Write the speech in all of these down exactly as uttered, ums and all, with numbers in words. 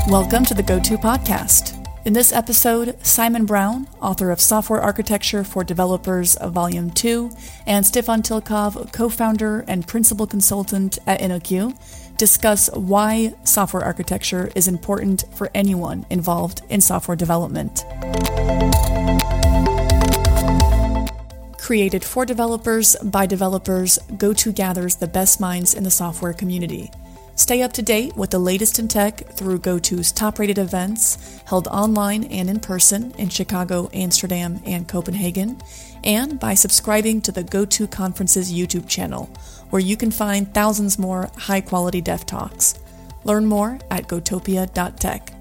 Welcome to the GoTo Podcast. In this episode, Simon Brown, author of Software Architecture for Developers Volume two, and Stefan Tilkov, co-founder and principal consultant at InnoQ, discuss why software architecture is important for anyone involved in software development. Created for developers by developers, GoTo gathers the best minds in the software community. Stay up to date with the latest in tech through GoTo's top-rated events, held online and in person in Chicago, Amsterdam, and Copenhagen, and by subscribing to the GoTo Conferences YouTube channel, where you can find thousands more high-quality dev talks. Learn more at gotopia dot tech.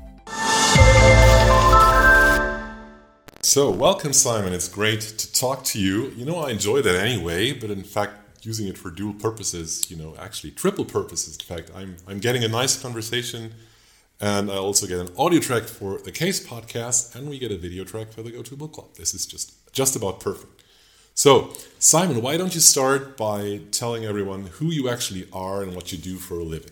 So, welcome, Simon. It's great to talk to you. You know, I enjoy that anyway, but in fact, using it for dual purposes, you know, actually triple purposes. In fact, I'm I'm getting a nice conversation, and I also get an audio track for the Case podcast, and we get a video track for the GoTo Book Club. This is just just about perfect. So, Simon, why don't you start by telling everyone who you actually are and what you do for a living?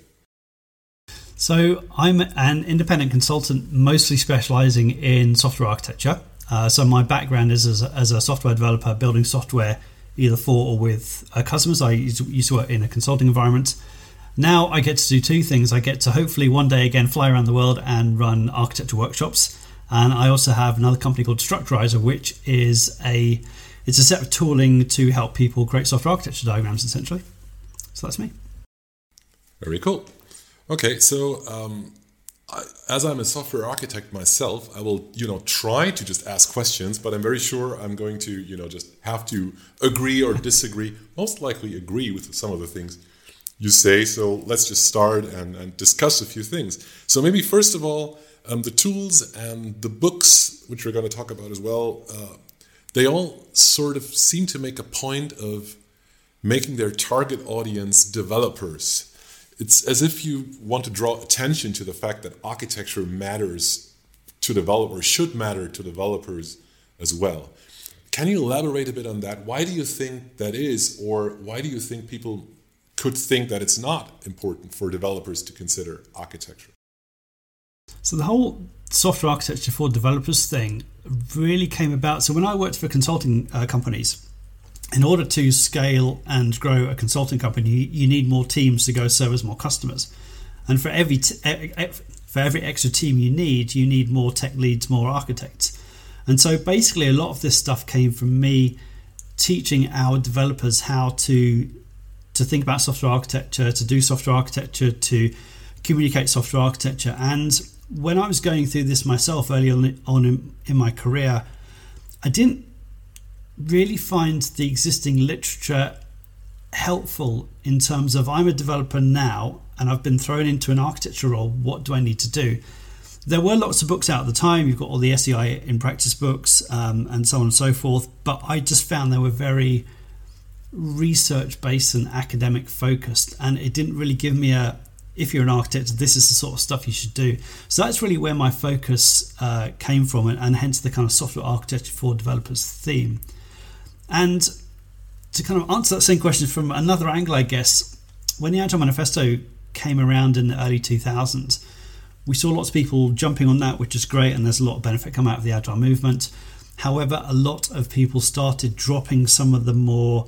So, I'm an independent consultant, mostly specializing in software architecture. Uh, so, my background is as a, as a software developer, building software either for or with uh, customers. I used to, used to work in a consulting environment. Now I get to do two things. I get to hopefully one day again fly around the world and run architecture workshops. And I also have another company called Structurizer, which is a it's a set of tooling to help people create software architecture diagrams, essentially. So that's me. Very cool. Okay, so um, I, as I'm a software architect myself, I will, you know, try to just ask questions, but I'm very sure I'm going to, you know, just have to agree or disagree, most likely agree with some of the things you say. So let's just start and, and discuss a few things. So maybe first of all, um, the tools and the books, which we're going to talk about as well, uh, they all sort of seem to make a point of making their target audience developers. It's as if you want to draw attention to the fact that architecture matters to developers, should matter to developers as well. Can you elaborate a bit on that? Why do you think that is, or why do you think people could think that it's not important for developers to consider architecture? So the whole software architecture for developers thing really came about. So when I worked for consulting uh, companies, in order to scale and grow a consulting company, you need more teams to go service more customers. And for every t- for every extra team you need, you need more tech leads, more architects. And so basically a lot of this stuff came from me teaching our developers how to to think about software architecture, to do software architecture, to communicate software architecture. And when I was going through this myself early on in, in my career, I didn't really find the existing literature helpful in terms of I'm a developer now and I've been thrown into an architecture role. What do I need to do? There were lots of books out at the time. You've got all the S E I in practice books um, and so on and so forth. But I just found they were very research based and academic focused. And it didn't really give me a, if you're an architect, this is the sort of stuff you should do. So that's really where my focus uh, came from, and, and hence the kind of software architecture for developers theme. And to kind of answer that same question from another angle, I guess, when the Agile Manifesto came around in the early two thousands, we saw lots of people jumping on that, which is great, and there's a lot of benefit come out of the Agile movement. However, a lot of people started dropping some of the more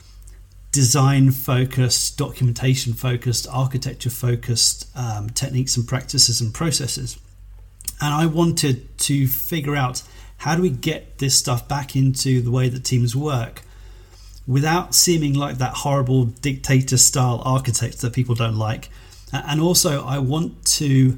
design-focused, documentation-focused, architecture-focused um, techniques and practices and processes. And I wanted to figure out, how do we get this stuff back into the way that teams work without seeming like that horrible dictator-style architect that people don't like? And also, I want to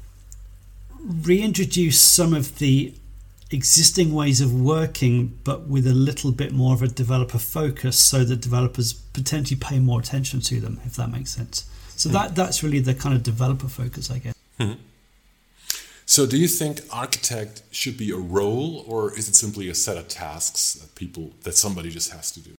reintroduce some of the existing ways of working, but with a little bit more of a developer focus, so that developers potentially pay more attention to them, if that makes sense. So that that's really the kind of developer focus, I guess. Mm-hmm. So do you think architect should be a role, or is it simply a set of tasks that people that somebody just has to do?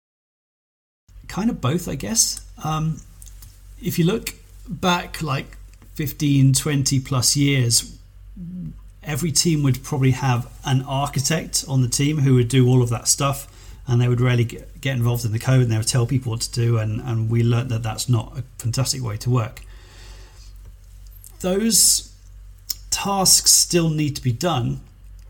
Kind of both, I guess. Um, if you look back like fifteen, twenty plus years, every team would probably have an architect on the team who would do all of that stuff, and they would really get, get involved in the code, and they would tell people what to do, and, and we learned that that's not a fantastic way to work. Those tasks still need to be done,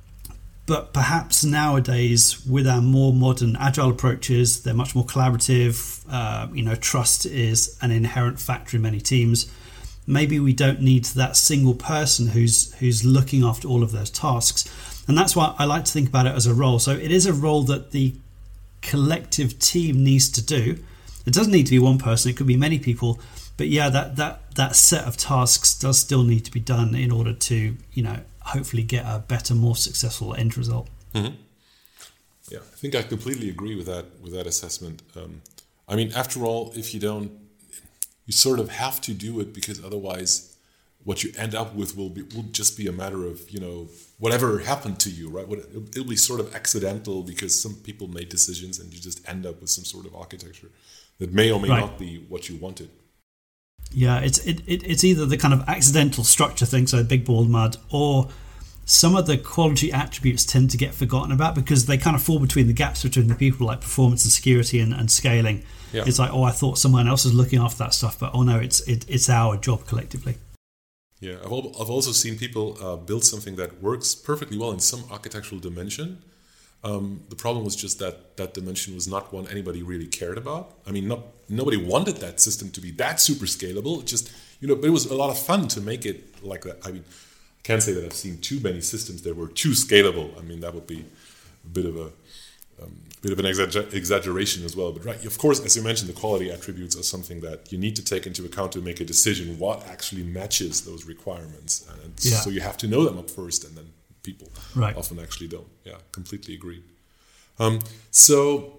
but perhaps nowadays with our more modern agile approaches, they're much more collaborative. Uh, you know, trust is an inherent factor in many teams. Maybe we don't need that single person who's who's looking after all of those tasks. And that's why I like to think about it as a role. So it is a role that the collective team needs to do. It doesn't need to be one person, it could be many people. But yeah, that that that set of tasks does still need to be done in order to, you know, hopefully get a better, more successful end result. Mm-hmm. Yeah, I think I completely agree with that with that assessment. Um, I mean, after all, if you don't, you sort of have to do it, because otherwise, what you end up with will be will just be a matter of, you know, whatever happened to you, right? What, it'll be sort of accidental because some people made decisions, and you just end up with some sort of architecture that may or may right. not be what you wanted. Yeah, it's it, it it's either the kind of accidental structure thing, so big ball mud, or some of the quality attributes tend to get forgotten about because they kind of fall between the gaps between the people, like performance and security and, and scaling. Yeah. It's like, oh, I thought someone else was looking after that stuff, but oh no, it's it, it's our job collectively. Yeah, I've I've also seen people uh, build something that works perfectly well in some architectural dimension. Um, the problem was just that that dimension was not one anybody really cared about. I mean, not nobody wanted that system to be that super scalable. It just, you know, but it was a lot of fun to make it like that. I mean, I can't say that I've seen too many systems that were too scalable. I mean, that would be a bit of a um, bit of an exagger- exaggeration as well. But right, of course, as you mentioned, the quality attributes are something that you need to take into account to make a decision what actually matches those requirements. And yeah. So you have to know them up first, and then people right. often actually don't. Yeah, completely agree. Um, so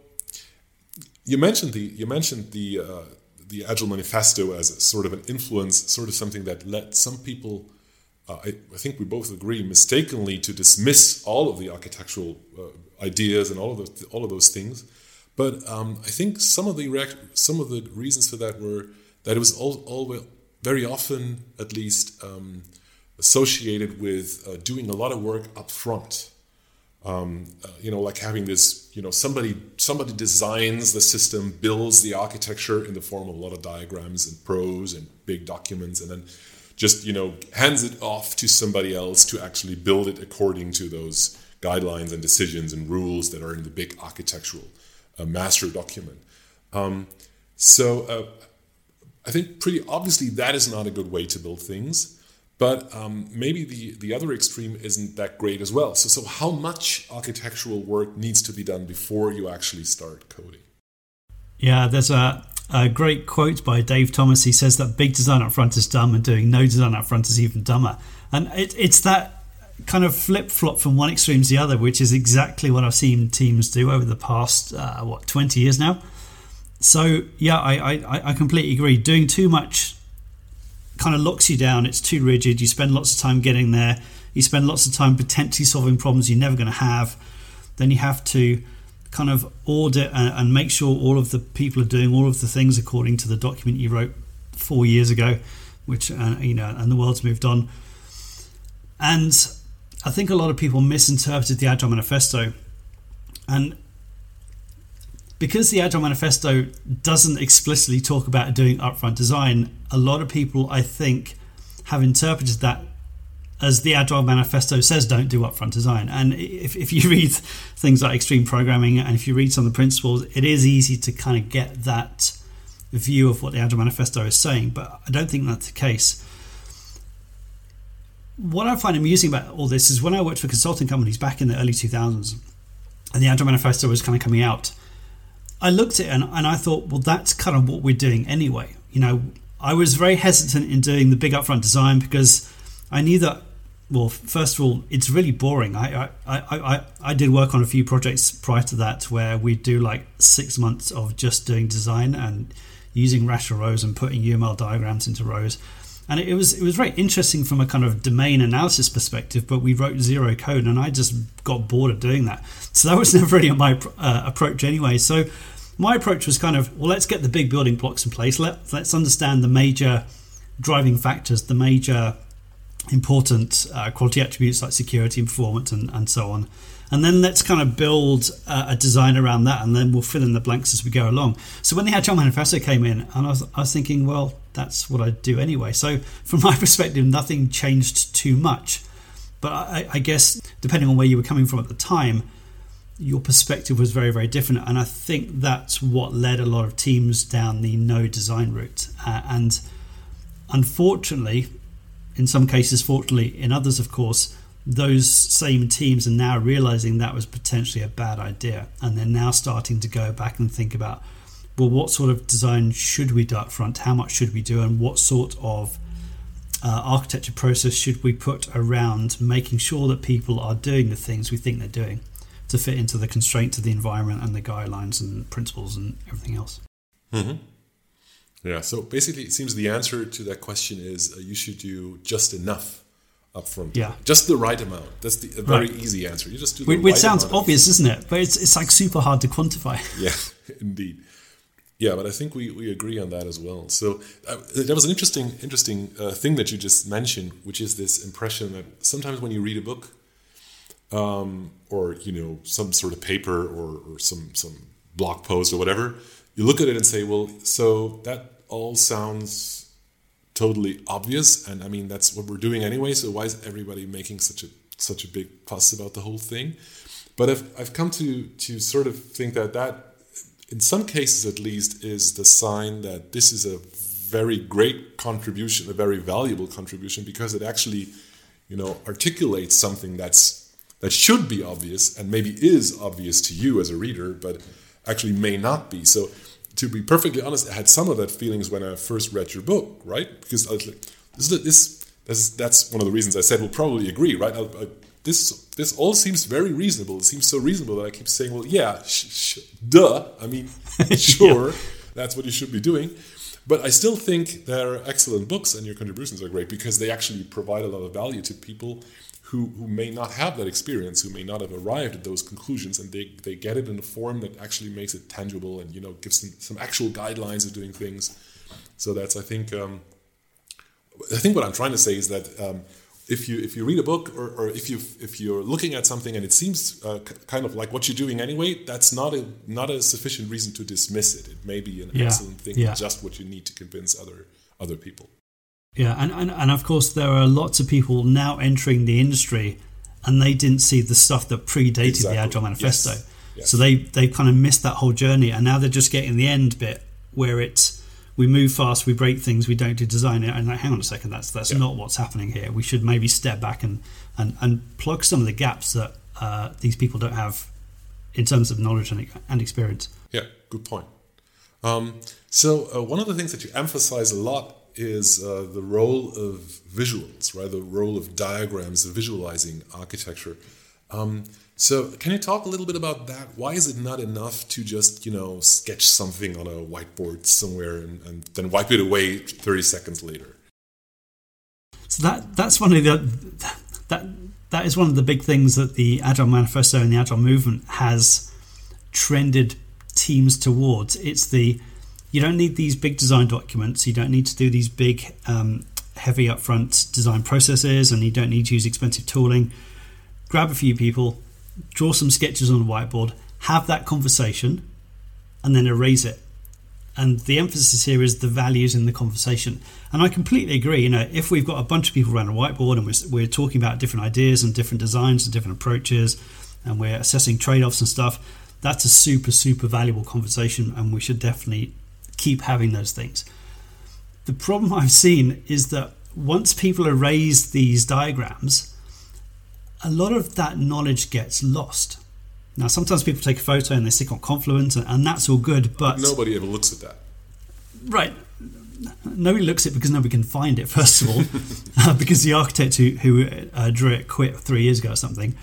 you mentioned the you mentioned the uh, the Agile Manifesto as a sort of an influence, sort of something that led some people, uh, I, I think we both agree, mistakenly to dismiss all of the architectural uh, ideas and all of those all of those things. But um, I think some of the react- some of the reasons for that were that it was all, all very often, at least, Um, associated with uh, doing a lot of work up front. Um, uh, you know, like having this, you know, somebody somebody designs the system, builds the architecture in the form of a lot of diagrams and prose and big documents, and then just, you know, hands it off to somebody else to actually build it according to those guidelines and decisions and rules that are in the big architectural uh, master document. Um, so uh, I think pretty obviously that is not a good way to build things. But um, maybe the, the other extreme isn't that great as well. So, so how much architectural work needs to be done before you actually start coding? Yeah, there's a, a great quote by Dave Thomas. He says that big design up front is dumb and doing no design up front is even dumber. And it, it's that kind of flip-flop from one extreme to the other, which is exactly what I've seen teams do over the past, uh, what, twenty years now. So, yeah, I, I, I completely agree. Doing too much kind of locks you down. It's too rigid. You spend lots of time getting there. You spend lots of time potentially solving problems you're never going to have. Then you have to kind of audit and, and make sure all of the people are doing all of the things according to the document you wrote four years ago, which uh, you know, and the world's moved on. And I think a lot of people misinterpreted the Agile Manifesto, and because the Agile Manifesto doesn't explicitly talk about doing upfront design, a lot of people, I think, have interpreted that as the Agile Manifesto says don't do upfront design. And if, if you read things like Extreme Programming and if you read some of the principles, it is easy to kind of get that view of what the Agile Manifesto is saying, but I don't think that's the case. What I find amusing about all this is when I worked for consulting companies back in the early two thousands and the Agile Manifesto was kind of coming out, I looked at it and, and I thought, well, that's kind of what we're doing anyway. You know, I was very hesitant in doing the big upfront design because I knew that, well, first of all, it's really boring. I I, I, I, I did work on a few projects prior to that where we do like six months of just doing design and using raster rows and putting U M L diagrams into rows. And it was it was very interesting from a kind of domain analysis perspective, but we wrote zero code and I just got bored of doing that. So that was never really my uh, approach anyway. So my approach was kind of, well, let's get the big building blocks in place. Let, let's understand the major driving factors, the major important uh, quality attributes like security and performance and, and so on. And then let's kind of build uh, a design around that, and then we'll fill in the blanks as we go along. So when the Agile Manifesto came in, and I was, I was thinking, well, that's what I do anyway. So from my perspective, nothing changed too much. But I, I guess depending on where you were coming from at the time, your perspective was very, very different. And I think that's what led a lot of teams down the no design route. Uh, and unfortunately, in some cases, fortunately, in others, of course, those same teams are now realizing that was potentially a bad idea. And they're now starting to go back and think about, well, what sort of design should we do up front? How much should we do? And what sort of uh, architecture process should we put around making sure that people are doing the things we think they're doing to fit into the constraints of the environment and the guidelines and principles and everything else? Mm-hmm. Yeah, so basically it seems the answer to that question is uh, you should do just enough up front. Yeah. Just the right amount. That's the, a very right. easy answer. You just do the Which, right which sounds amount of- obvious, isn't it? But it's it's like super hard to quantify. Yeah, indeed. Yeah, but I think we, we agree on that as well. So uh, that was an interesting interesting uh, thing that you just mentioned, which is this impression that sometimes when you read a book, um, or you know some sort of paper or, or some some blog post or whatever, you look at it and say, well, so that all sounds totally obvious, and I mean that's what we're doing anyway. So why is everybody making such a such a big fuss about the whole thing? But I've I've come to to sort of think that that, in some cases at least, is the sign that this is a very great contribution, a very valuable contribution, because it actually, you know, articulates something that's that should be obvious and maybe is obvious to you as a reader, but actually may not be. So, to be perfectly honest, I had some of that feelings when I first read your book, right? Because I was like, this, this, this that's one of the reasons I said we'll probably agree, right? I, I, This this all seems very reasonable. It seems so reasonable that I keep saying, well, yeah, sh- sh- duh. I mean, sure, yeah. That's what you should be doing. But I still think they're excellent books, and your contributions are great because they actually provide a lot of value to people who, who may not have that experience, who may not have arrived at those conclusions, and they, they get it in a form that actually makes it tangible and, you know, gives them some actual guidelines of doing things. So that's, I think, um, I think what I'm trying to say is that um, If you if you read a book or, or if you if you're looking at something and it seems uh, k- kind of like what you're doing anyway, that's not a not a sufficient reason to dismiss it. It may be an yeah. excellent thing, yeah. just what you need to convince other other people. Yeah, and, and and of course there are lots of people now entering the industry, and they didn't see the stuff that predated Exactly. the Agile Manifesto, Yes. Yes. so they they kind of missed that whole journey, and now they're just getting the end bit where it's. We move fast, we break things, we don't do design. And like, hang on a second, that's that's yeah. not what's happening here. We should maybe step back and, and, and plug some of the gaps that uh, these people don't have in terms of knowledge and, and experience. Yeah, good point. Um, so uh, one of the things that you emphasize a lot is uh, the role of visuals, right? The role of diagrams, of visualizing architecture. Um, So can you talk a little bit about that? Why is it not enough to just, you know, sketch something on a whiteboard somewhere and, and then wipe it away thirty seconds later? So that that's one of the that that is one of the big things that the Agile Manifesto and the Agile movement has trended teams towards. It's the you don't need these big design documents. You don't need to do these big, um, heavy upfront design processes, and you don't need to use expensive tooling. Grab a few people. Draw some sketches on the whiteboard, have that conversation, and then erase it. And the emphasis here is the values in the conversation. And I completely agree. You know, if we've got a bunch of people around a whiteboard and we're, we're talking about different ideas and different designs and different approaches, and we're assessing trade-offs and stuff, that's a super, super valuable conversation, and we should definitely keep having those things. The problem I've seen is that once people erase these diagrams, a lot of that knowledge gets lost. Now, sometimes people take a photo and they stick on Confluent, and that's all good, but... Nobody ever looks at that. Right. Nobody looks at it because nobody can find it, first of all, uh, because the architect who, who uh, drew it quit three years ago or something.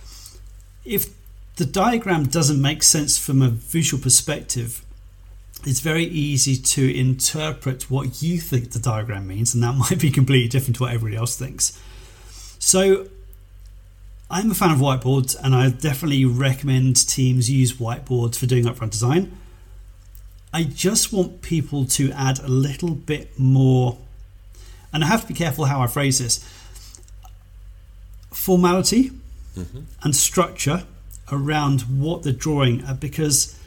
If the diagram doesn't make sense from a visual perspective, it's very easy to interpret what you think the diagram means, and that might be completely different to what everybody else thinks. So... I'm a fan of whiteboards, and I definitely recommend teams use whiteboards for doing upfront design. I just want people to add a little bit more, and I have to be careful how I phrase this, formality mm-hmm. and structure around what they're drawing, because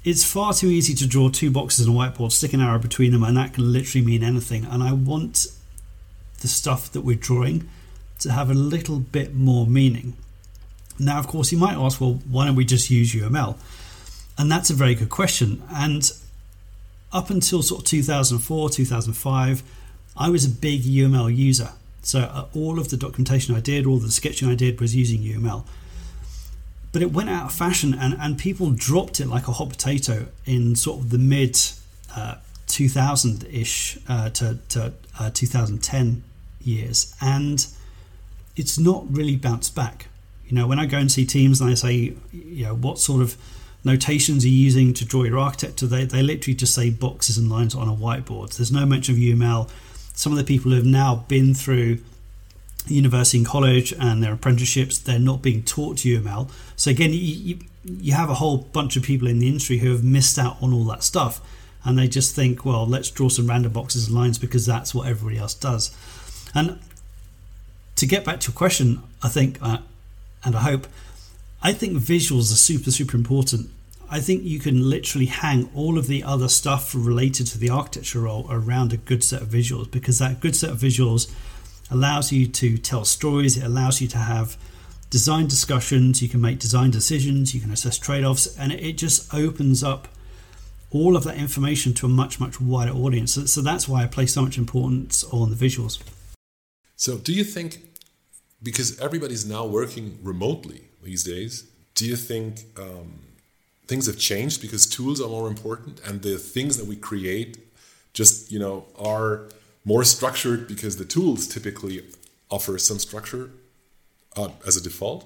it's far too easy to draw two boxes on a whiteboard, stick an arrow between them, and that can literally mean anything. And I want the stuff that we're drawing to have a little bit more meaning. Now, of course, you might ask, well, why don't we just use U M L? And that's a very good question. And up until sort of two thousand four, two thousand five, I was a big U M L user. So uh, all of the documentation I did, all the sketching I did was using U M L. But it went out of fashion, and, and people dropped it like a hot potato in sort of the mid uh, two thousand-ish uh, to, to uh, two thousand ten years. And it's not really bounced back. You know, when I go and see teams and I say, you know, what sort of notations are you using to draw your architecture, they, they literally just say boxes and lines on a whiteboard. There's no mention of U M L. Some of the people who have now been through university and college and their apprenticeships, they're not being taught U M L. So again, you, you, you have a whole bunch of people in the industry who have missed out on all that stuff, and they just think, well, let's draw some random boxes and lines because that's what everybody else does. And to get back to your question, I think, uh, and I hope, I think visuals are super, super important. I think you can literally hang all of the other stuff related to the architecture role around a good set of visuals, because that good set of visuals allows you to tell stories. It allows you to have design discussions. You can make design decisions. You can assess trade-offs, and it just opens up all of that information to a much, much wider audience. So, so that's why I place so much importance on the visuals. So do you think, because everybody's now working remotely these days, do you think um, things have changed because tools are more important and the things that we create just, you know, are more structured because the tools typically offer some structure uh, as a default?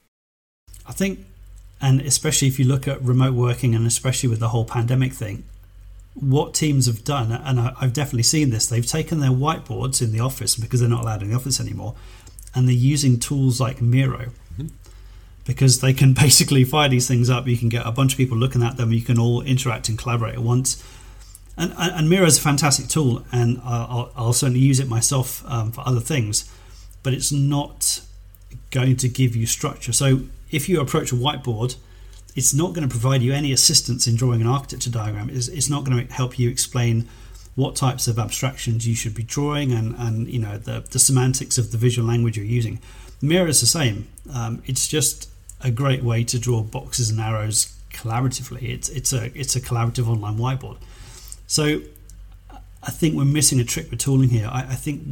I think, and especially if you look at remote working and especially with the whole pandemic thing, what teams have done, and I've definitely seen this, they've taken their whiteboards in the office because they're not allowed in the office anymore, and they're using tools like Miro. Mm-hmm. Because they can basically fire these things up. You can get a bunch of people looking at them. You can all interact and collaborate at once. And, and Miro is a fantastic tool, and I'll, I'll certainly use it myself um, for other things. But it's not going to give you structure. So if you approach a whiteboard, it's not going to provide you any assistance in drawing an architecture diagram. It's, it's not going to help you explain what types of abstractions you should be drawing and, and you know the, the semantics of the visual language you're using. Miro is the same. Um, it's just a great way to draw boxes and arrows collaboratively. It's it's a it's a collaborative online whiteboard. So I think we're missing a trick with tooling here. I, I think,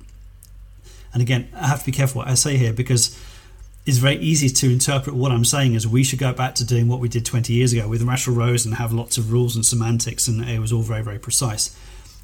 and again, I have to be careful what I say here, because it's very easy to interpret what I'm saying as we should go back to doing what we did twenty years ago with rational rows and have lots of rules and semantics, and it was all very, very precise.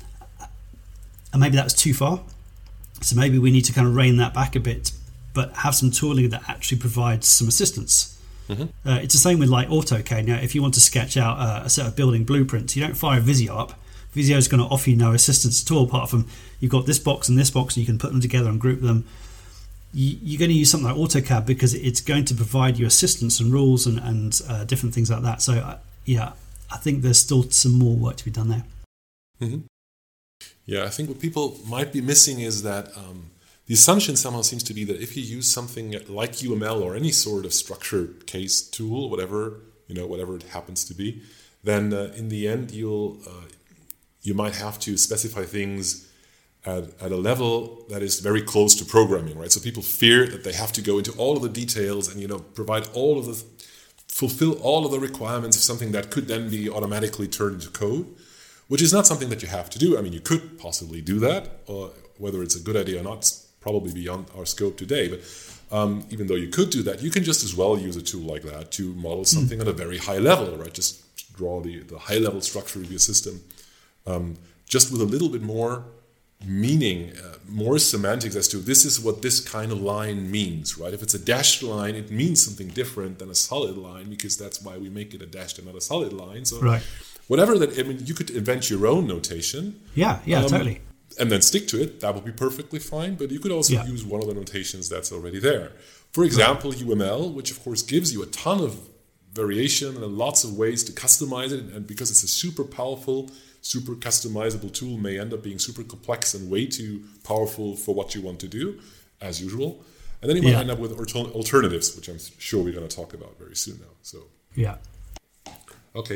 And maybe that's too far. So maybe we need to kind of rein that back a bit, but have some tooling that actually provides some assistance. Mm-hmm. Uh, it's the same with like AutoCAD. Now, if you want to sketch out uh, a set of building blueprints, you don't fire Visio up. Visio is going to offer you no assistance at all, apart from you've got this box and this box, and you can put them together and group them. You, you're going to use something like AutoCAD because it's going to provide you assistance and rules and, and uh, different things like that. So, uh, yeah, I think there's still some more work to be done there. Mm-hmm. Yeah, I think what people might be missing is that um, the assumption somehow seems to be that if you use something like U M L or any sort of structured case tool, whatever you know, whatever it happens to be, then uh, in the end you'll uh, you might have to specify things at, at a level that is very close to programming, right? So people fear that they have to go into all of the details and you know provide all of the fulfill all of the requirements of something that could then be automatically turned into code, which is not something that you have to do. I mean, you could possibly do that, or whether it's a good idea or not, it's probably beyond our scope today. But um, even though you could do that, you can just as well use a tool like that to model something mm. at a very high level, right? Just draw the, the high level structure of your system, um, just with a little bit more meaning, uh, more semantics as to this is what this kind of line means, right? If it's a dashed line, it means something different than a solid line, because that's why we make it a dashed and not a solid line. So right. Whatever that, I mean, you could invent your own notation. Yeah, yeah, um, totally. And then stick to it. That would be perfectly fine. But you could also yeah. use one of the notations that's already there. For example, right. U M L, which of course gives you a ton of variation and lots of ways to customize it. And because it's a super powerful, super customizable tool, may end up being super complex and way too powerful for what you want to do, as usual. And then you might yeah. end up with alter- alternatives, which I'm sure we're going to talk about very soon now. So yeah. Okay.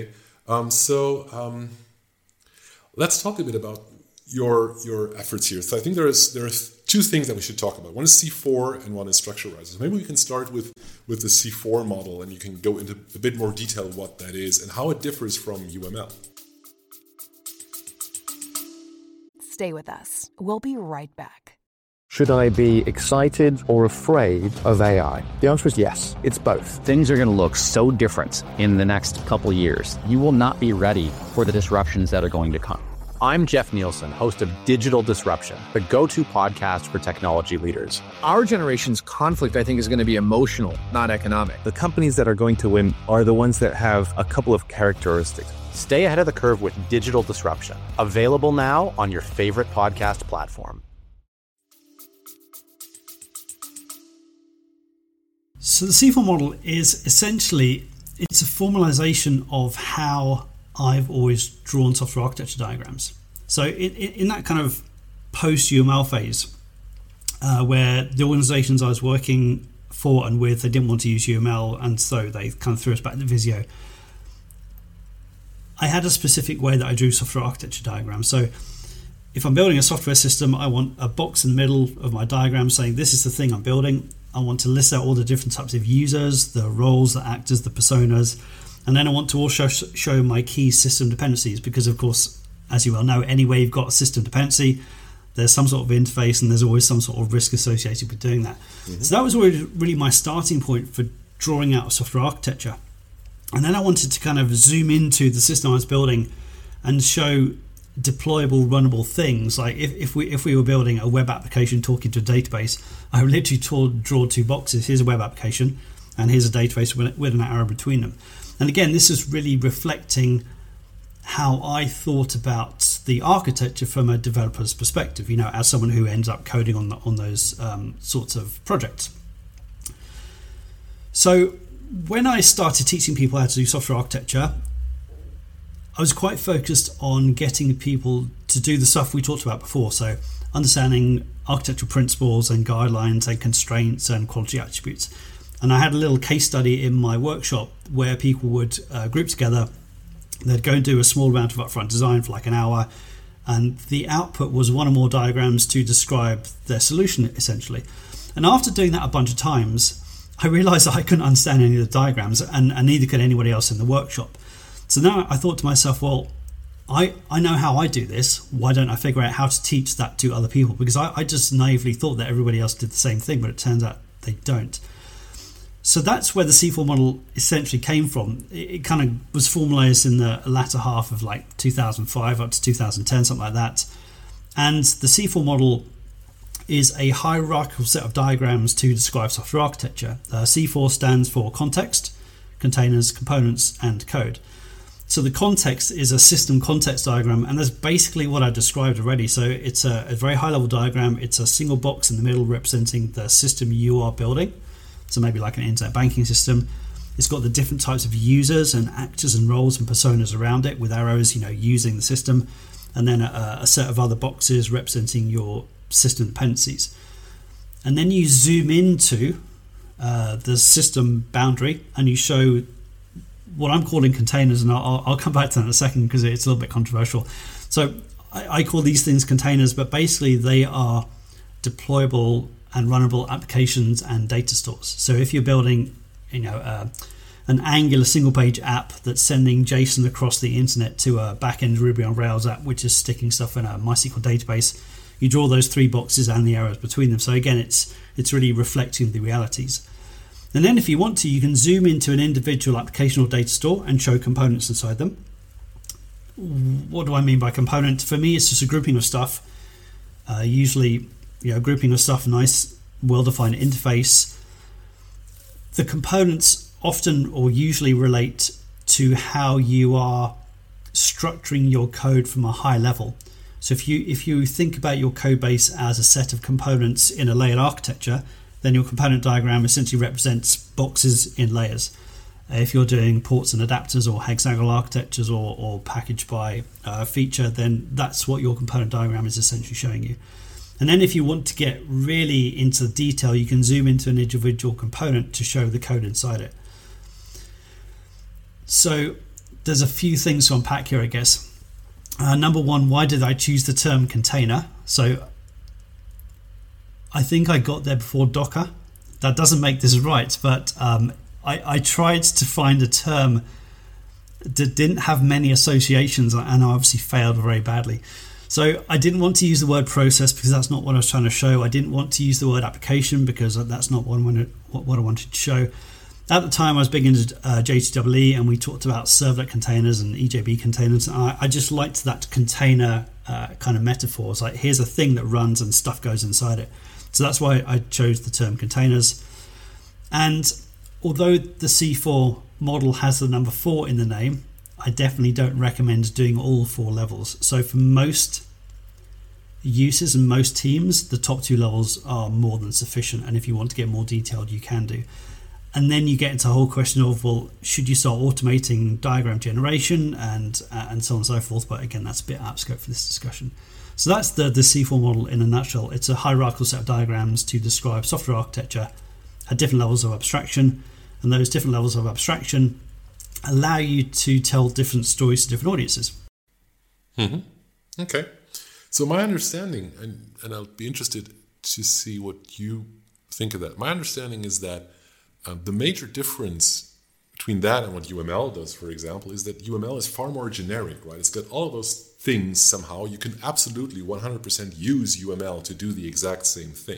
Um, so um, let's talk a bit about your your efforts here. So I think there is there are two things that we should talk about. One is C four and one is Structurizr. So maybe we can start with, with the C four model, and you can go into a bit more detail what that is and how it differs from U M L. Stay with us. We'll be right back. Should I be excited or afraid of A I? The answer is yes. It's both. Things are going to look so different in the next couple years. You will not be ready for the disruptions that are going to come. I'm Jeff Nielsen, host of Digital Disruption, the go-to podcast for technology leaders. Our generation's conflict, I think, is going to be emotional, not economic. The companies that are going to win are the ones that have a couple of characteristics. Stay ahead of the curve with Digital Disruption. Available now on your favorite podcast platform. So the C four model is essentially, it's a formalization of how I've always drawn software architecture diagrams. So in, in that kind of post-U M L phase, uh, where the organizations I was working for and with, they didn't want to use U M L, and so they kind of threw us back to Visio. I had a specific way that I drew software architecture diagrams. So if I'm building a software system, I want a box in the middle of my diagram saying this is the thing I'm building. I want to list out all the different types of users, the roles, the actors, the personas. And then I want to also show my key system dependencies because, of course, as you well know, anywhere you've got a system dependency, there's some sort of interface and there's always some sort of risk associated with doing that. Mm-hmm. So that was always really my starting point for drawing out a software architecture. And then I wanted to kind of zoom into the system I was building and show deployable, runnable things. Like if, if we if we were building a web application talking to a database, I would literally draw, draw two boxes. Here's a web application and here's a database with, with an arrow between them. And again, this is really reflecting how I thought about the architecture from a developer's perspective, you know, as someone who ends up coding on the, on those um, sorts of projects. So when I started teaching people how to do software architecture, I was quite focused on getting people to do the stuff we talked about before. So understanding architectural principles and guidelines and constraints and quality attributes. And I had a little case study in my workshop where people would uh, group together. They'd go and do a small amount of upfront design for like an hour. And the output was one or more diagrams to describe their solution, essentially. And after doing that a bunch of times, I realized that I couldn't understand any of the diagrams, and, and neither could anybody else in the workshop. So now I thought to myself, well, I, I know how I do this. Why don't I figure out how to teach that to other people? Because I, I just naively thought that everybody else did the same thing, but it turns out they don't. So that's where the C four model essentially came from. It, it kind of was formalized in the latter half of like two thousand five up to two thousand ten, something like that. And the C four model is a hierarchical set of diagrams to describe software architecture. Uh, C four stands for context, containers, components, and code. So the context is a system context diagram, and that's basically what I described already. So it's a, a very high-level diagram. It's a single box in the middle representing the system you are building. So maybe like an internet banking system. It's got the different types of users and actors and roles and personas around it with arrows, you know, using the system, and then a, a set of other boxes representing your system dependencies. And then you zoom into uh, the system boundary and you show what I'm calling containers, and I'll, I'll come back to that in a second because it's a little bit controversial. So I, I call these things containers, but basically they are deployable and runnable applications and data stores. So if you're building, you know, uh, an Angular single-page app that's sending JSON across the internet to a back-end Ruby on Rails app, which is sticking stuff in a MySQL database, you draw those three boxes and the arrows between them. So again, it's it's really reflecting the realities. And then if you want to, you can zoom into an individual application or data store and show components inside them. What do I mean by component? For me, it's just a grouping of stuff. Uh, usually, you know, grouping of stuff, nice, well-defined interface. The components often or usually relate to how you are structuring your code from a high level. So if you if you think about your code base as a set of components in a layered architecture, then your component diagram essentially represents boxes in layers. Uh, if you're doing ports and adapters or hexagonal architectures or, or package by uh, feature, then that's what your component diagram is essentially showing you. And then if you want to get really into detail, you can zoom into an individual component to show the code inside it. So there's a few things to unpack here, I guess. Uh, number one, why did I choose the term container? So I think I got there before Docker. That doesn't make this right, but um, I, I tried to find a term that didn't have many associations, and I obviously failed very badly. So I didn't want to use the word process because that's not what I was trying to show. I didn't want to use the word application because that's not what I wanted, what I wanted to show. At the time, I was big into uh, J two E E, and we talked about servlet containers and E J B containers. And I, I just liked that container uh, kind of metaphor. It's like, here's a thing that runs and stuff goes inside it. So that's why I chose the term containers. And although the C four model has the number four in the name, I definitely don't recommend doing all four levels. So for most uses and most teams, the top two levels are more than sufficient. And if you want to get more detailed, you can do. And then you get into the whole question of, well, should you start automating diagram generation and uh, and so on and so forth? But again, that's a bit out of scope for this discussion. So that's the, the C four model in a nutshell. It's a hierarchical set of diagrams to describe software architecture at different levels of abstraction. And those different levels of abstraction allow you to tell different stories to different audiences. Mm-hmm. Okay. So my understanding, and, and I'll be interested to see what you think of that. My understanding is that Uh, the major difference between that and what U M L does, for example, is that U M L is far more generic, right? It's got all of those things somehow. You can absolutely one hundred percent use U M L to do the exact same thing.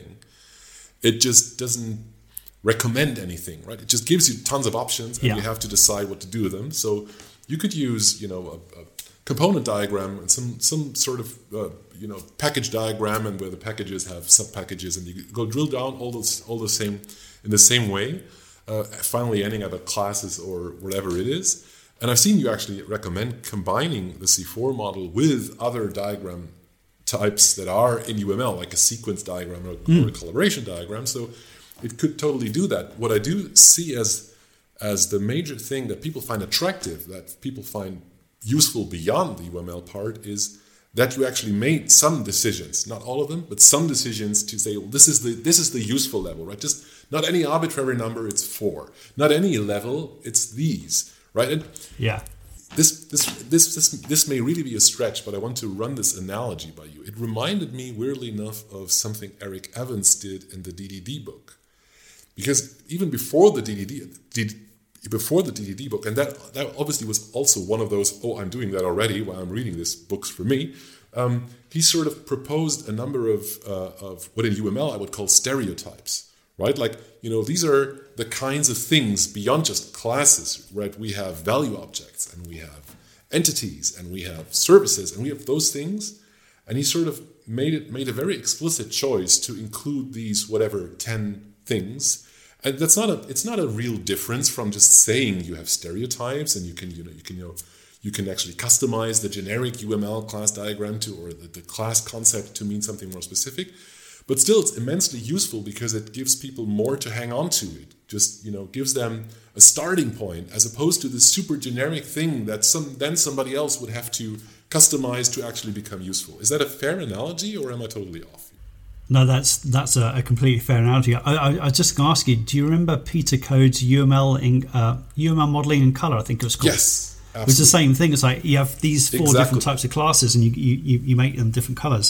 It just doesn't recommend anything, right? It just gives you tons of options, and yeah. you have to decide what to do with them. So you could use, you know, a, a component diagram and some some sort of uh, you know package diagram, and where the packages have sub packages, and you go drill down all those all the same in the same way. Uh, finally ending up at classes or whatever it is. And I've seen you actually recommend combining the C four model with other diagram types that are in U M L, like a sequence diagram or, mm. or a collaboration diagram. So it could totally do that. What I do see as, as the major thing that people find attractive, that people find useful beyond the U M L part, is that you actually made some decisions, not all of them, but some decisions to say, well, this is the this is the useful level, right? Just not any arbitrary number, it's four. Not any level, it's these, right? And yeah. This this this this this may really be a stretch, but I want to run this analogy by you. It reminded me, weirdly enough, of something Eric Evans did in the D D D book, because even before the D D D. Before the D D D book, and that that obviously was also one of those, oh, I'm doing that already while I'm reading this books for me. Um, he sort of proposed a number of uh, of what in U M L I would call stereotypes, right? Like, you know, these are the kinds of things beyond just classes, right? We have value objects, and we have entities, and we have services, and we have those things. And he sort of made it made a very explicit choice to include these whatever ten things. And that's not a it's not a real difference from just saying you have stereotypes, and you can you know you can you know you can actually customize the generic U M L class diagram to or the, the class concept to mean something more specific. But still, it's immensely useful because it gives people more to hang on to. It just you know gives them a starting point, as opposed to the super generic thing that some then somebody else would have to customize to actually become useful. Is that a fair analogy, or am I totally off? No, that's that's a, a completely fair analogy. I, I, I was just going to ask you, do you remember Peter Code's U M L in uh, U M L modeling in color? I think it was called. Yes, absolutely. It was the same thing. It's like you have these four exactly. different types of classes, and you, you, you make them different colors.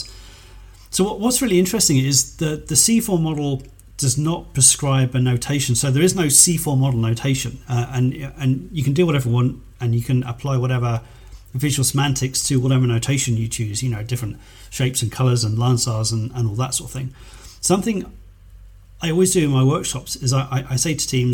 So what, what's really interesting is the the C four model does not prescribe a notation. So there is no C four model notation, uh, and and you can do whatever you want, and you can apply whatever visual semantics to whatever notation you choose, you know, different shapes and colors and line styles and, and all that sort of thing. Something I always do in my workshops is I, I, I say to teams,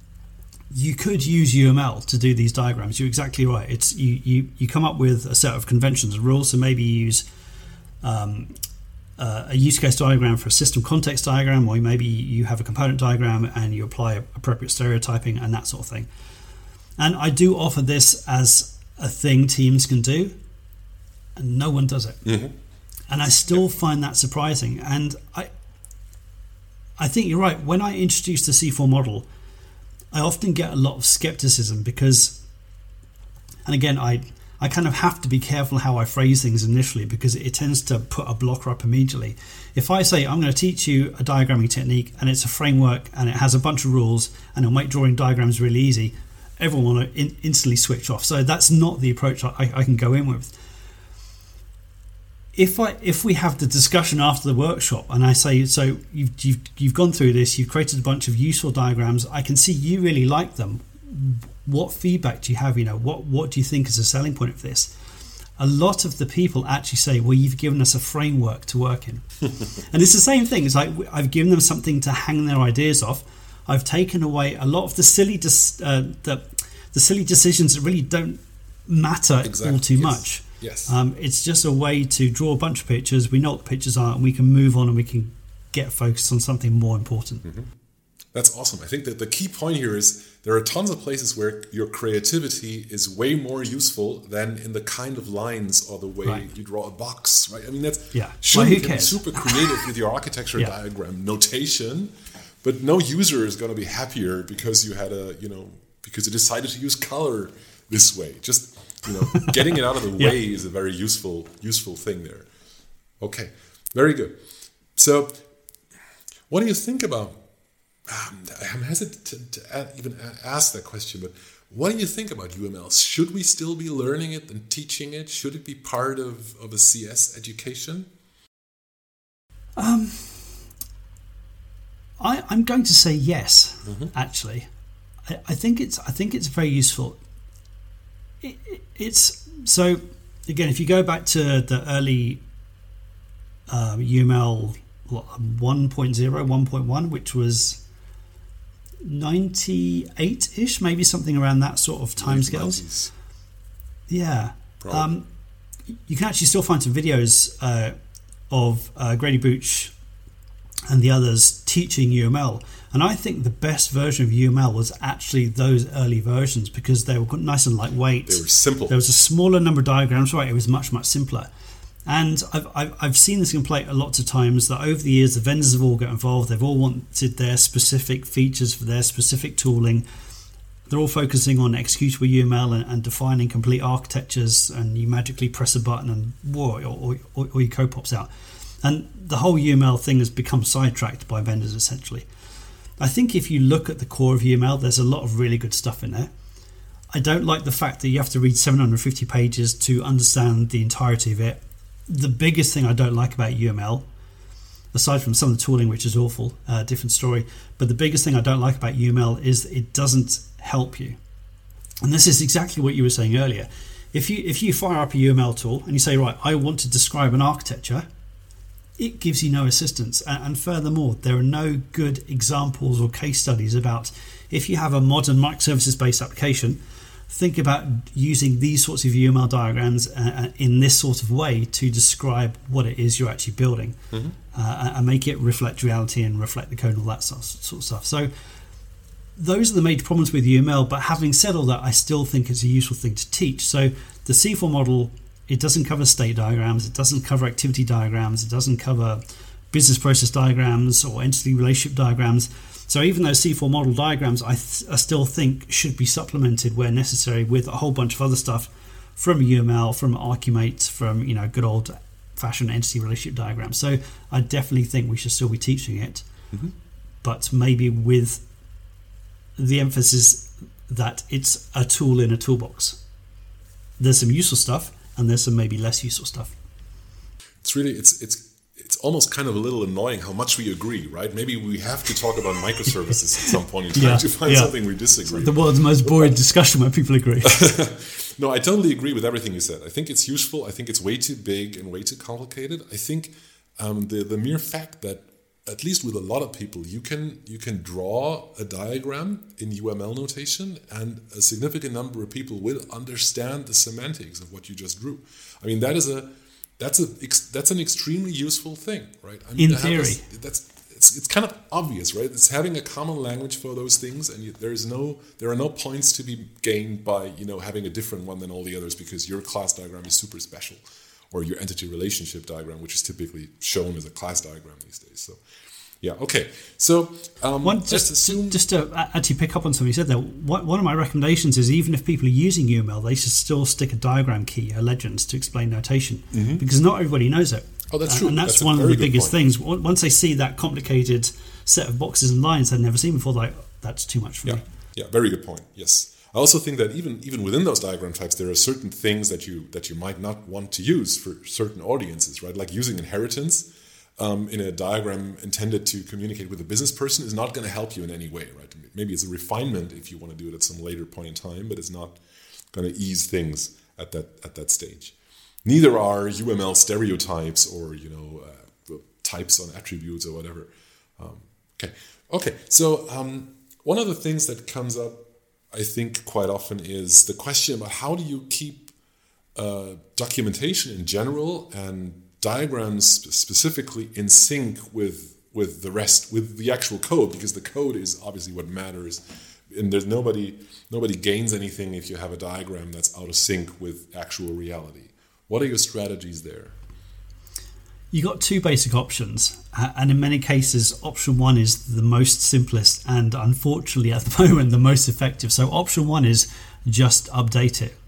you could use U M L to do these diagrams. You're exactly right. It's you, you, you come up with a set of conventions and rules. So maybe you use um, uh, a use case diagram for a system context diagram, or maybe you have a component diagram and you apply appropriate stereotyping and that sort of thing. And I do offer this as a thing teams can do, and no one does it. Mm-hmm. And I still find that surprising. And I I think you're right. When I introduce the C four model, I often get a lot of skepticism because, and again, I I kind of have to be careful how I phrase things initially, because it, it tends to put a blocker up immediately. If I say I'm going to teach you a diagramming technique and it's a framework and it has a bunch of rules and it'll make drawing diagrams really easy, everyone will in, instantly switch off. So that's not the approach I, I can go in with. If I if we have the discussion after the workshop and I say, so you've, you've you've gone through this, you've created a bunch of useful diagrams, I can see you really like them. What feedback do you have? You know, what what do you think is a selling point of this? A lot of the people actually say, well, you've given us a framework to work in. And it's the same thing. It's like I've given them something to hang their ideas off. I've taken away a lot of the silly dis- uh, the the silly decisions that really don't matter exactly. all too yes. much. Yes. Um, it's just a way to draw a bunch of pictures. We know what the pictures are, and we can move on, and we can get focused on something more important. Mm-hmm. That's awesome. I think that the key point here is there are tons of places where your creativity is way more useful than in the kind of lines or the way right. you draw a box, right? I mean, that's yeah. sure well, you can be super creative with your architecture yeah. diagram notation, but no user is going to be happier because you had a, you know, because you decided to use color this way. Just You know, getting it out of the way yeah. is a very useful, useful thing there. Okay, very good. So, what do you think about? Um, I'm hesitant to, to add, even ask that question, but what do you think about U M L? Should we still be learning it and teaching it? Should it be part of, of a C S education? Um, I, I'm going to say yes. Mm-hmm. Actually, I, I think it's I think it's very useful. It, it, it's so again, if you go back to the early uh, U M L one point oh, one point one, which was ninety-eight-ish, maybe something around that sort of timescales. Yeah, um, you can actually still find some videos uh, of uh, Grady Booch and the others teaching U M L. And I think the best version of U M L was actually those early versions because they were nice and lightweight. They were simple. There was a smaller number of diagrams, right? It was much, much simpler. And I've, I've, I've seen this complaint a lot of times that over the years, the vendors have all got involved. They've all wanted their specific features for their specific tooling. They're all focusing on executable U M L and, and defining complete architectures, and you magically press a button and whoa, or, or, or your code pops out. And the whole U M L thing has become sidetracked by vendors, essentially. I think if you look at the core of U M L, there's a lot of really good stuff in there. I don't like the fact that you have to read seven hundred fifty pages to understand the entirety of it. The biggest thing I don't like about U M L, aside from some of the tooling, which is awful, uh, different story, but the biggest thing I don't like about U M L is it doesn't help you. And this is exactly what you were saying earlier. If you if you fire up a U M L tool and you say, right, I want to describe an architecture, it gives you no assistance. And furthermore, there are no good examples or case studies about if you have a modern microservices-based application, think about using these sorts of U M L diagrams uh, in this sort of way to describe what it is you're actually building, mm-hmm. uh, and make it reflect reality and reflect the code and all that sort of stuff. So those are the major problems with U M L. But having said all that, I still think it's a useful thing to teach. So the C four model, it doesn't cover state diagrams, it doesn't cover activity diagrams, it doesn't cover business process diagrams or entity relationship diagrams. So even those C four model diagrams, I, th- I still think should be supplemented where necessary with a whole bunch of other stuff from U M L, from Archimate, from you know good old fashioned entity relationship diagrams. So I definitely think we should still be teaching it, mm-hmm. but maybe with the emphasis that it's a tool in a toolbox. There's some useful stuff, and there's some maybe less useful stuff. It's really, it's it's it's almost kind of a little annoying how much we agree, right? Maybe we have to talk about microservices at some point in time yeah, to find yeah. something we disagree. The world's most boring discussion where people agree. No, I totally agree with everything you said. I think it's useful. I think it's way too big and way too complicated. I think um, the the mere fact that at least with a lot of people, you can you can draw a diagram in U M L notation, and a significant number of people will understand the semantics of what you just drew. I mean, that is a that's a that's an extremely useful thing, right? I mean, in theory, a, that's it's it's kind of obvious, right? It's having a common language for those things, and you, there is no there are no points to be gained by you know having a different one than all the others because your class diagram is super special, or your entity relationship diagram, which is typically shown as a class diagram these days. So, yeah, okay. So, um, one, just just, assume... just to actually pick up on something you said there, one of my recommendations is even if people are using U M L, they should still stick a diagram key, a legend, to explain notation, mm-hmm. because not everybody knows it. Oh, that's true. And that's, that's one of the biggest point. things. Once they see that complicated set of boxes and lines they've never seen before, like, that's too much for yeah. me. Yeah, very good point, yes. I also think that even even within those diagram types, there are certain things that you that you might not want to use for certain audiences, right? Like using inheritance um, in a diagram intended to communicate with a business person is not going to help you in any way, right? Maybe it's a refinement if you want to do it at some later point in time, but it's not going to ease things at that at that stage. Neither are U M L stereotypes or you know uh, types on attributes or whatever. Um, okay, okay. So um, one of the things that comes up, I think, quite often is the question about how do you keep uh, documentation in general and diagrams specifically in sync with with the rest, with the actual code, because the code is obviously what matters, and there's nobody nobody gains anything if you have a diagram that's out of sync with actual reality. What are your strategies there? You got two basic options, and in many cases, option one is the most simplest and unfortunately at the moment the most effective. So option one is just update it.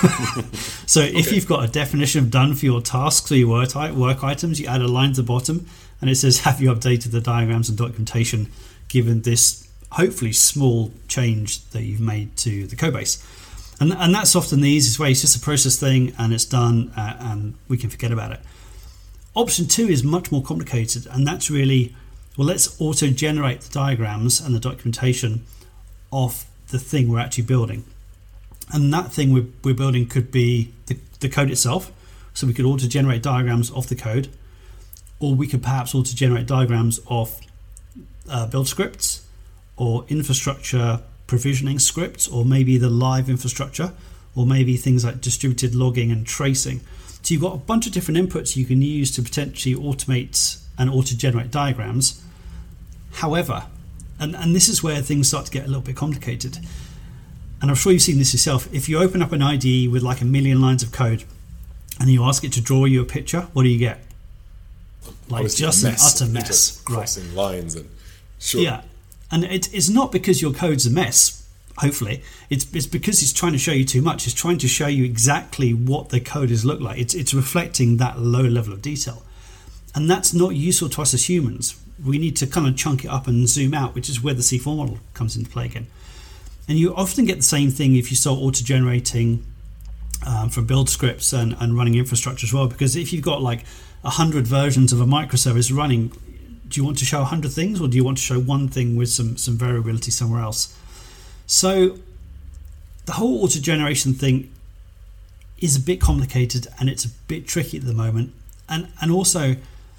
So if okay. you've got a definition of done for your tasks or your work, work items, you add a line to the bottom and it says, have you updated the diagrams and documentation given this hopefully small change that you've made to the code base. And, and that's often the easiest way. It's just a process thing and it's done uh, and we can forget about it. Option two is much more complicated, and that's really, well, let's auto-generate the diagrams and the documentation of the thing we're actually building. And that thing we're, we're building could be the, the code itself, so we could auto-generate diagrams of the code, or we could perhaps auto-generate diagrams of uh, build scripts or infrastructure provisioning scripts, or maybe the live infrastructure, or maybe things like distributed logging and tracing. So you've got a bunch of different inputs you can use to potentially automate and auto-generate diagrams. However, and, and this is where things start to get a little bit complicated, and I'm sure you've seen this yourself, if you open up an I D E with like a million lines of code and you ask it to draw you a picture, what do you get? Like Obviously just a an mess, utter mess. Crossing right. lines and sure. Yeah, and it, it's not because your code's a mess. Hopefully, it's it's because it's trying to show you too much. It's trying to show you exactly what the code is look like. It's it's reflecting that low level of detail, and that's not useful to us as humans. We need to kind of chunk it up and zoom out, which is where the C four model comes into play again. And you often get the same thing if you start auto-generating um, from build scripts and, and running infrastructure as well. Because if you've got like a hundred versions of a microservice running, do you want to show a hundred things, or do you want to show one thing with some some variability somewhere else? So the whole auto-generation thing is a bit complicated and it's a bit tricky at the moment. And, and also,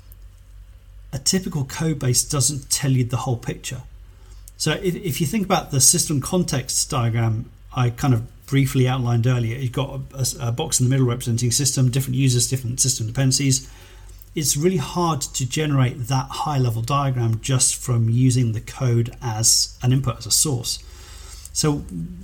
a typical code base doesn't tell you the whole picture. So if, if you think about the system context diagram I kind of briefly outlined earlier, you've got a, a box in the middle representing system, different users, different system dependencies. It's really hard to generate that high-level diagram just from using the code as an input, as a source. So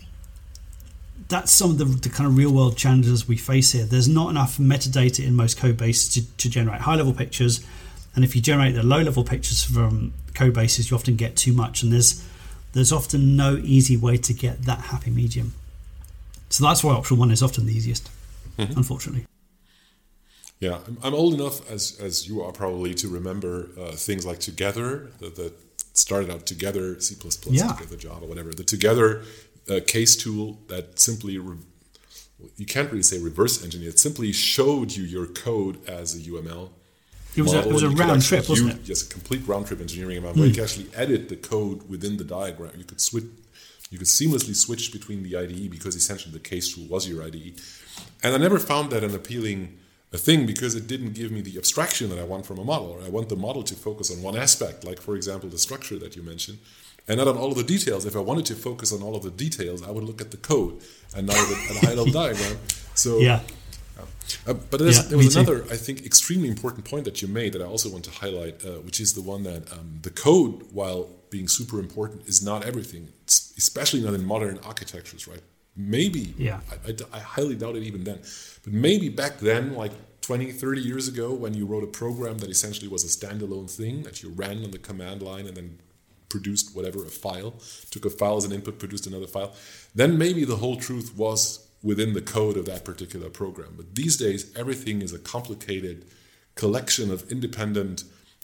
that's some of the, the kind of real world challenges we face here. There's not enough metadata in most code bases to, to generate high level pictures. And if you generate the low level pictures from code bases, you often get too much. And there's there's often no easy way to get that happy medium. So that's why option one is often the easiest, mm-hmm. unfortunately. Yeah, I'm old enough, as as you are probably, to remember uh, things like Together, the, the started out Together, C plus plus, yeah. Together, Java, whatever. The Together uh, case tool that simply, re- you can't really say reverse engineer, it simply showed you your code as a U M L It was model. a, it was a round trip, wasn't use, it? Yes, a complete round trip engineering environment mm. where you can actually edit the code within the diagram. You could switch, you could seamlessly switch between the I D E because essentially the case tool was your I D E. And I never found that an appealing a thing because it didn't give me the abstraction that I want from a model. I want the model to focus on one aspect, like, for example, the structure that you mentioned, and not on all of the details. If I wanted to focus on all of the details, I would look at the code and not at a high-level diagram. So, yeah. Uh, but there's, yeah, there was too. another, I think, extremely important point that you made that I also want to highlight, uh, which is the one that um, the code, while being super important, is not everything, it's especially not in modern architectures, right? Maybe, yeah. I, I, I highly doubt it even then, but maybe back then, like twenty, thirty years ago, when you wrote a program that essentially was a standalone thing that you ran on the command line and then produced whatever, a file, took a file as an input, produced another file, then maybe the whole truth was within the code of that particular program. But these days, everything is a complicated collection of independent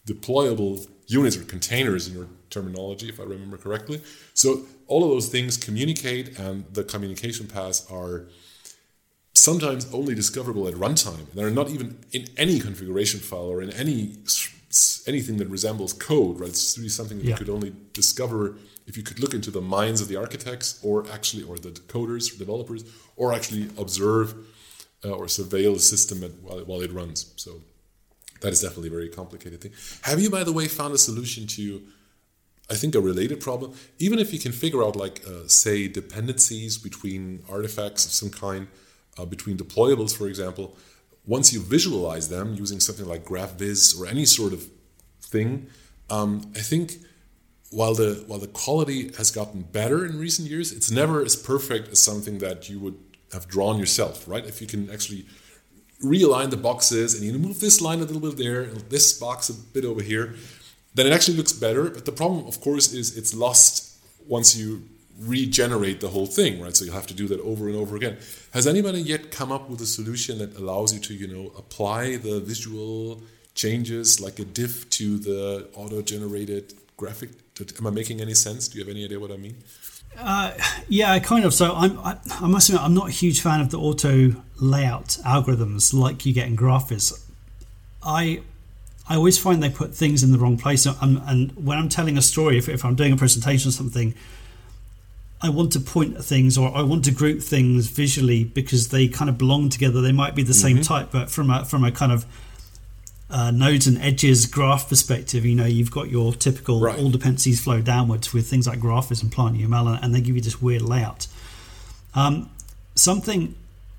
deployable units or containers in your terminology, if I remember correctly. So all of those things communicate, and the communication paths are sometimes only discoverable at runtime. They're not even in any configuration file or in any anything that resembles code, right? It's really something that yeah. you could only discover if you could look into the minds of the architects or actually, or the coders, developers, or actually observe uh, or surveil the system at, while, while it runs. So that is definitely a very complicated thing. Have you, by the way, found a solution to, I think, a related problem? Even if you can figure out, like, uh, say, dependencies between artifacts of some kind, uh, between deployables, for example, once you visualize them using something like GraphViz or any sort of thing, um, I think while the while the quality has gotten better in recent years, it's never as perfect as something that you would have drawn yourself, right? If you can actually realign the boxes and you move this line a little bit there and this box a bit over here, then it actually looks better. But the problem, of course, is it's lost once you regenerate the whole thing, right? So you have to do that over and over again. Has anybody yet come up with a solution that allows you to, you know, apply the visual changes like a diff to the auto-generated graphic? Am I making any sense? Do you have any idea what I mean? Uh, yeah, kind of. So I'm, I, I must admit, I'm not a huge fan of the auto layout algorithms like you get in GraphViz. I I always find they put things in the wrong place. And, and when I'm telling a story, if, if I'm doing a presentation or something, I want to point at things or I want to group things visually because they kind of belong together. They might be the mm-hmm. same type, but from a from a kind of uh, nodes and edges graph perspective, you know, you've got your typical right. all dependencies flow downwards with things like GraphViz and PlantUML, and they give you this weird layout. Um, something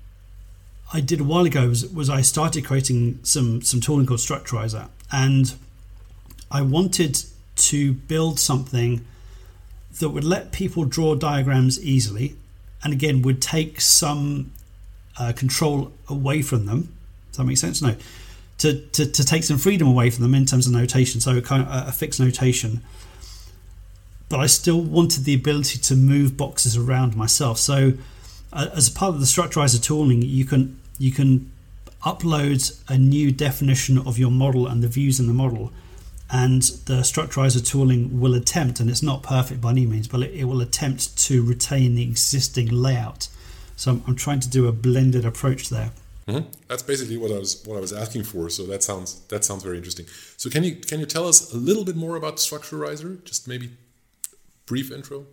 I did a while ago was, was I started creating some some tooling called Structurizer, and I wanted to build something that would let people draw diagrams easily, and again would take some uh, control away from them. Does that make sense? No, to, to to take some freedom away from them in terms of notation. So kind of a, a fixed notation, but I still wanted the ability to move boxes around myself. So uh, as a part of the Structurizer tooling, you can you can upload a new definition of your model and the views in the model. And the Structurizer tooling will attempt, and it's not perfect by any means, but it, it will attempt to retain the existing layout. So I'm, I'm trying to do a blended approach there. Mm-hmm. That's basically what I was what I was asking for. So that sounds that sounds very interesting. So can you can you tell us a little bit more about Structurizer? Just maybe brief intro.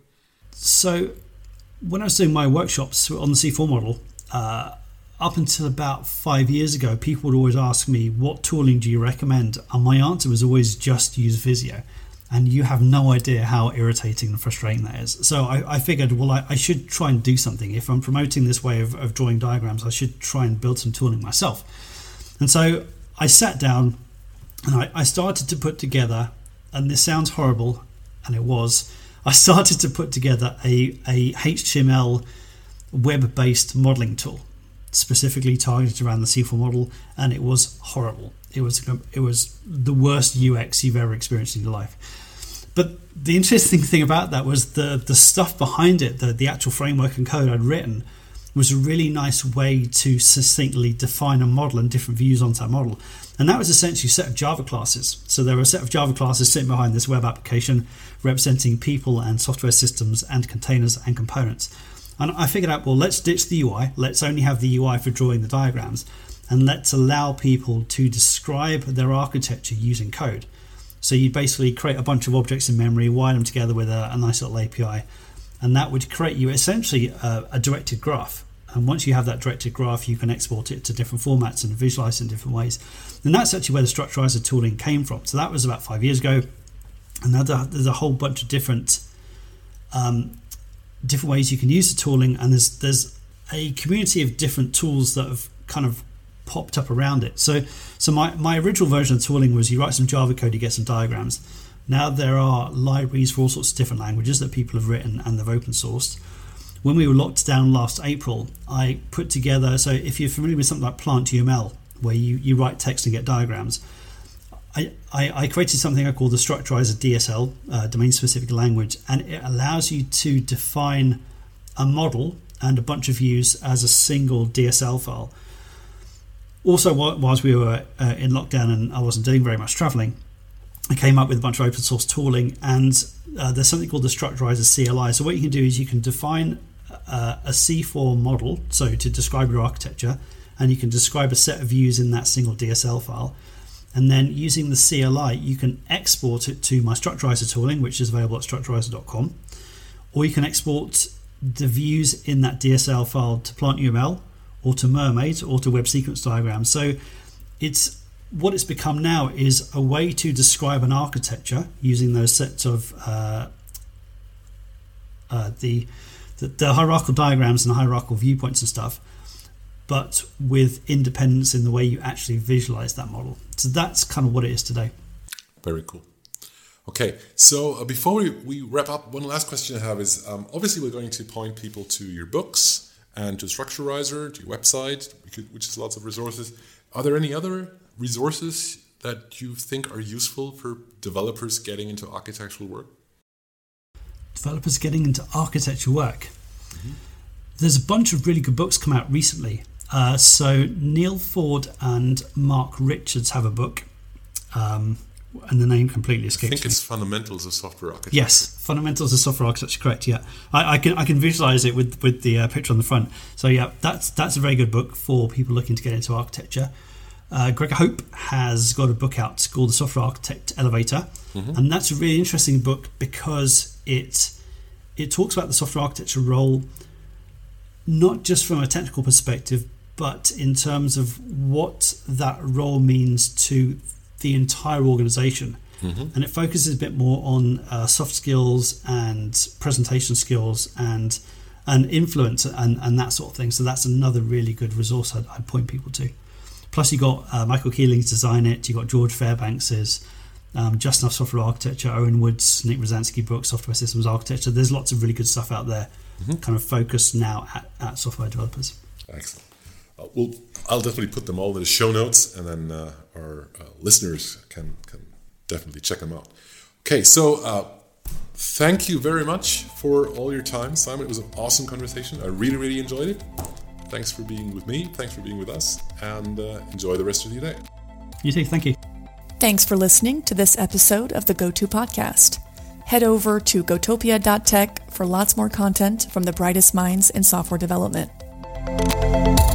So when I was doing my workshops on the C four model, uh, up until about five years ago, people would always ask me, what tooling do you recommend? And my answer was always just use Visio. And you have no idea how irritating and frustrating that is. So I, I figured, well, I, I should try and do something. If I'm promoting this way of, of drawing diagrams, I should try and build some tooling myself. And so I sat down and I, I started to put together, and this sounds horrible, and it was, I started to put together a, a H T M L web-based modeling tool, specifically targeted around the C four model, and it was horrible. It was it was the worst U X you've ever experienced in your life. But the interesting thing about that was the the stuff behind it, the, the actual framework and code I'd written, was a really nice way to succinctly define a model and different views onto that model. And that was essentially a set of Java classes. So there were a set of Java classes sitting behind this web application representing people and software systems and containers and components. And I figured out, well, let's ditch the U I. Let's only have the U I for drawing the diagrams. And let's allow people to describe their architecture using code. So you basically create a bunch of objects in memory, wire them together with a, a nice little A P I. And that would create you essentially a, a directed graph. And once you have that directed graph, you can export it to different formats and visualize it in different ways. And that's actually where the Structurizer tooling came from. So that was about five years ago. And now there's a whole bunch of different um, different ways you can use the tooling, and there's there's a community of different tools that have kind of popped up around it. So so my, my original version of tooling was you write some Java code, you get some diagrams. Now there are libraries for all sorts of different languages that people have written and they've open sourced. When we were locked down last April, I put together, so if you're familiar with something like PlantUML, where you, you write text and get diagrams, I, I, I created something I call the Structurizer D S L, uh, domain-specific language, and it allows you to define a model and a bunch of views as a single D S L file. Also, whilst we were uh, in lockdown and I wasn't doing very much traveling, I came up with a bunch of open source tooling, and uh, there's something called the Structurizr C L I. So what you can do is you can define uh, a C four model, so to describe your architecture, and you can describe a set of views in that single D S L file. And then using the C L I, you can export it to my Structurizr tooling, which is available at structurizr dot com, or you can export the views in that D S L file to Plant U M L, or to Mermaid, or to Web Sequence Diagram. So it's what it's become now is a way to describe an architecture using those sets of uh, uh, the, the the hierarchical diagrams and hierarchical viewpoints and stuff, but with independence in the way you actually visualize that model. So that's kind of what it is today. Very cool. Okay, so uh, before we, we wrap up, one last question I have is, um, obviously we're going to point people to your books and to Structurizr, to your website, which is lots of resources. Are there any other resources that you think are useful for developers getting into architectural work? Developers getting into architecture work. Mm-hmm. There's a bunch of really good books come out recently. Uh, so Neil Ford and Mark Richards have a book, um, and the name completely escapes me. I think it's me. Fundamentals of Software Architecture. Yes, Fundamentals of Software Architecture, correct, yeah. I, I can I can visualize it with, with the uh, picture on the front. So yeah, that's that's a very good book for people looking to get into architecture. Uh, Gregor Hope has got a book out called The Software Architect Elevator, mm-hmm. and that's a really interesting book because it it talks about the software architecture role not just from a technical perspective, but in terms of what that role means to the entire organization. Mm-hmm. And it focuses a bit more on uh, soft skills and presentation skills and and influence and, and that sort of thing. So that's another really good resource I'd, I'd point people to. Plus, you got uh, Michael Keeling's Design It, you got George Fairbanks's um, Just Enough Software Architecture, Owen Wood's, Nick Rosansky book, Software Systems Architecture. There's lots of really good stuff out there, mm-hmm. kind of focused now at, at software developers. Excellent. Uh, well, I'll definitely put them all in the show notes, and then uh, our uh, listeners can, can definitely check them out. Okay, so uh, thank you very much for all your time, Simon. It was an awesome conversation. I really, really enjoyed it. Thanks for being with me. Thanks for being with us. And uh, enjoy the rest of your day. You too. Thank you. Thanks for listening to this episode of the GoTo Podcast. Head over to gotopia dot tech for lots more content from the brightest minds in software development.